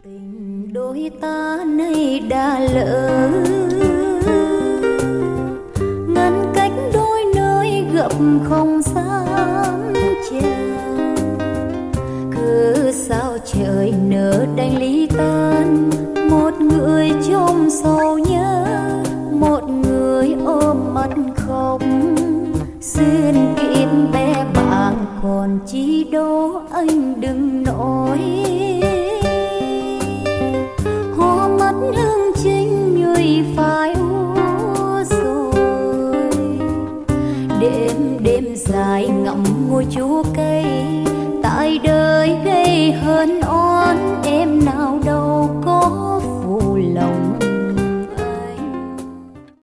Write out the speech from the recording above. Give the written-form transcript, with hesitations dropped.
Tình đôi ta nay đã lỡ, ngăn cách đôi nơi gặp không dám chào. Cứ sao trời nỡ đành ly tan, một người trong sầu nhớ, một người ôm mắt khóc. Duyên kiếp bé bàng còn chi đâu anh đừng nói. Hoa mắt hương trinh người phải úa rồi. Đêm đêm dài ngậm ngôi chúa cây, tại đời gây hờn oan em nào đâu có